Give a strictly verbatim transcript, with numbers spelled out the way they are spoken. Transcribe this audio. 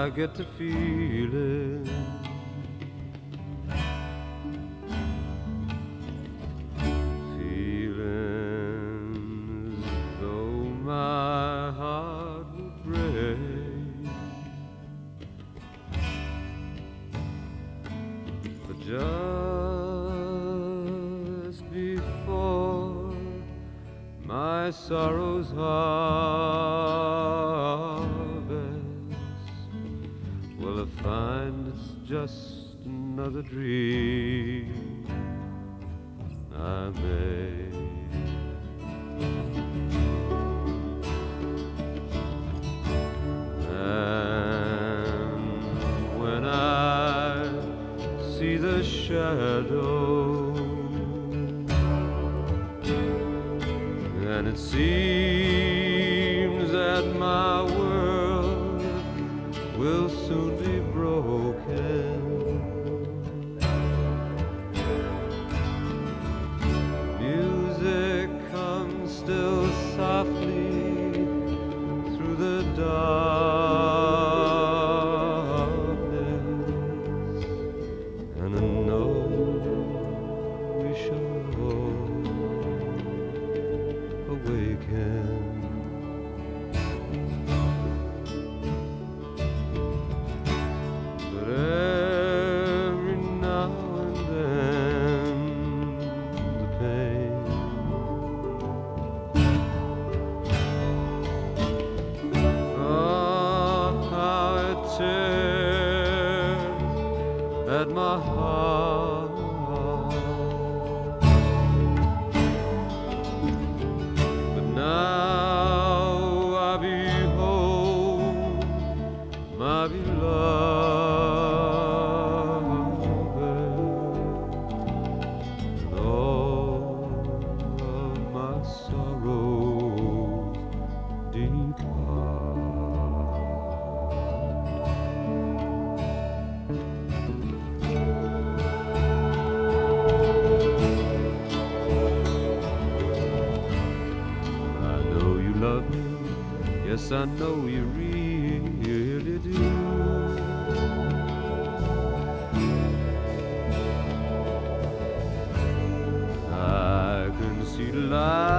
I get to feeling feeling as though my heart would break. But just before my sorrow's harvest, well, I find it's just another dream I made. And when I see the shadow, and it seems that my world will soon be broken, music comes still softly through the darkness, and I know we shall awaken. But every now and then the pain oh, how it tears at my heart. But now I behold my beloved, and all of my sorrows depart. I know you love me, yes, I know you really do. I can see the light